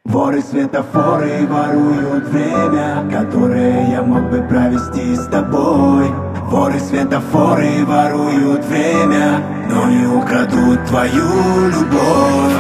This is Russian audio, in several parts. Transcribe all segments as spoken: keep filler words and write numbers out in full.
Воры светофоры воруют время, которое я мог бы провести с тобой. Воры светофоры воруют время, но не украдут твою любовь.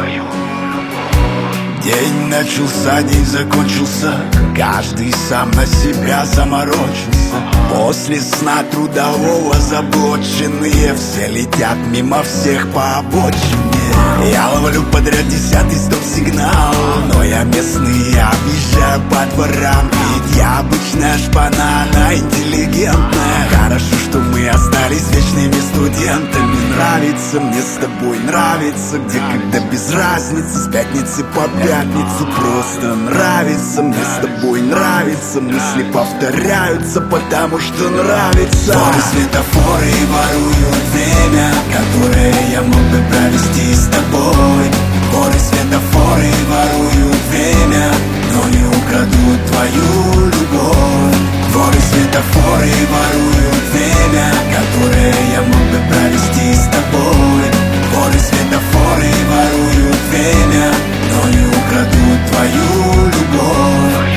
День начался, день закончился, каждый сам на себя заморочился. После сна трудового заблоченные все летят мимо всех по обочине. Я ловлю подряд десятый стоп-сигнал, но я местный, объезжаю по дворам. Ведь я обычная шпана, она интеллигентная. Хорошо, что мы остались вечными студентами. Нравится мне с тобой, нравится где, когда без разницы. С пятницы по пятницу просто нравится мне с тобой, нравится. Мысли повторяются, потому что нравится. Воры светофоры воруют время, которое я мог бы провести с тобой. Воры светофоры воруют время, но не украдут твою любовь. Воры светофоры воруют время, которое я мог бы провести с тобой. Воры светофоры воруют время, но не украдут твою любовь.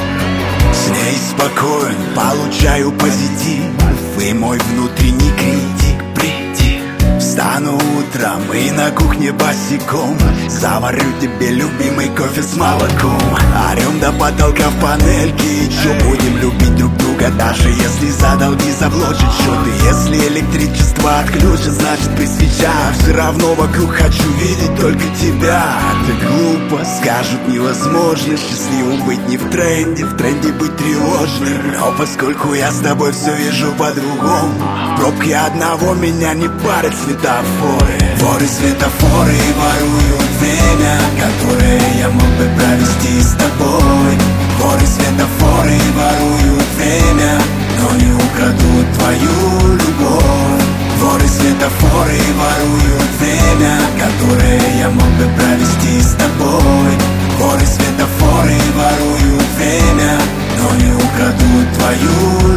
С ней спокоен, получаю позитив, и мой внутренний критик притих. Встану утром и на кухне босиком заварю тебе любимый кофе с молоком. Орем до потолка в панельке, и чё, будем любить друг друга, даже если за долги заблочат счеты. Если электричество отключат, значит при свечах все равно вокруг хочу видеть только тебя. Это глупо, скажут невозможно счастливым быть не в тренде, в тренде быть тревожным. Но поскольку я с тобой все вижу по-другому, пробки одного меня не парят светофоры. Воры светофоры воруют время, которое я мог бы провести с тобой. Воры светофоры воруют время, но не украдут твою любовь. Воры светофоры воруют время, которое я мог бы провести с тобой. Воры светофоры воруют время, но не украдут твою любовь.